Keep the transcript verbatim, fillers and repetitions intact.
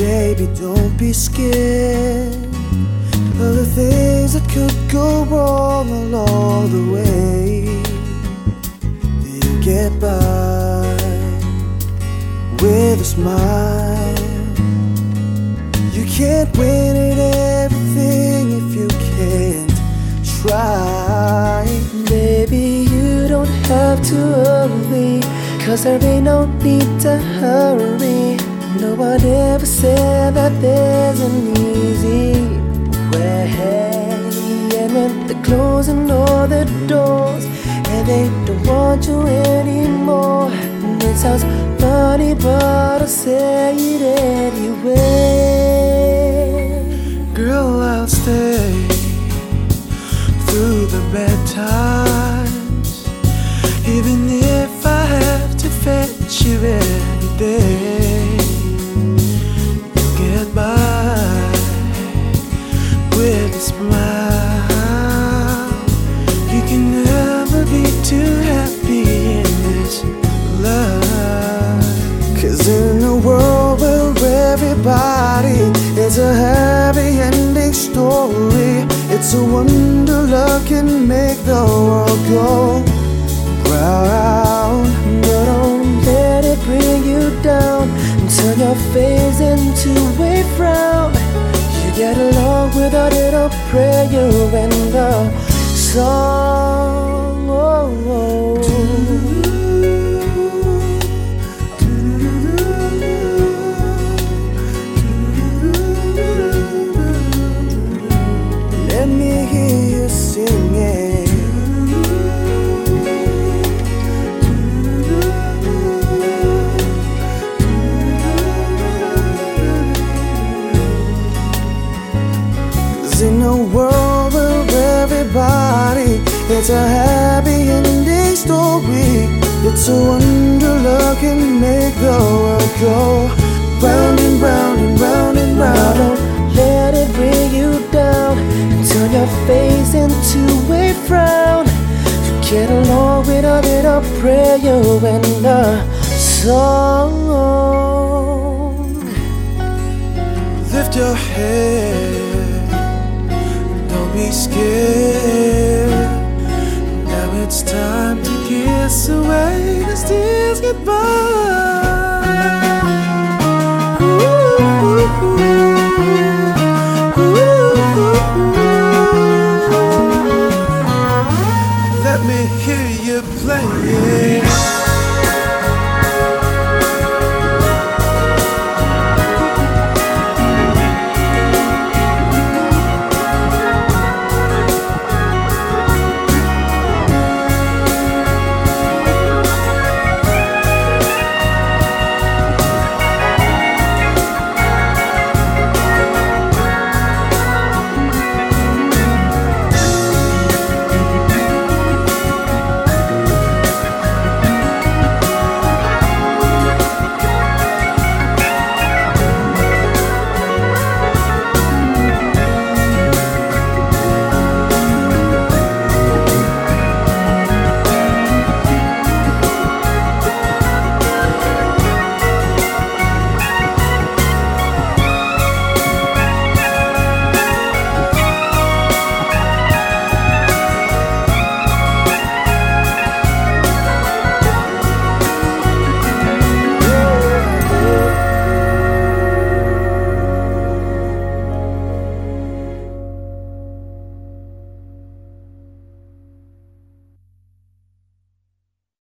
Baby, don't be scared of the things that could go wrong along the way. You get by with a smile. You can't win at everything if you can't try. Baby, you don't have to worry, 'cause there ain't no need to hurry. No one ever said that there's an easy way. And when they're closing all the doors and they don't want you anymore, it sounds funny, but I'll say it anyway. Girl, I'll stay through the bad times, even if I have to fetch you every day. You get by with a smile. You can never be too happy in this life, 'cause in a world where everybody is a happy ending story, it's a wonder love can make the world go round. But don't let it bring you down and turn your face into a frown. You get along without it, I'll pray you in the song. Oh, oh. Let me hear you singing. In a world where everybody it's a happy ending story, it's a wonder love can make the world go round and round and round and round. Don't let it bring you down and turn your face into a frown. You get along without it, I'll pray you in the song. Lift your head, don't be scared. Now it's time to kiss away the tears goodbye.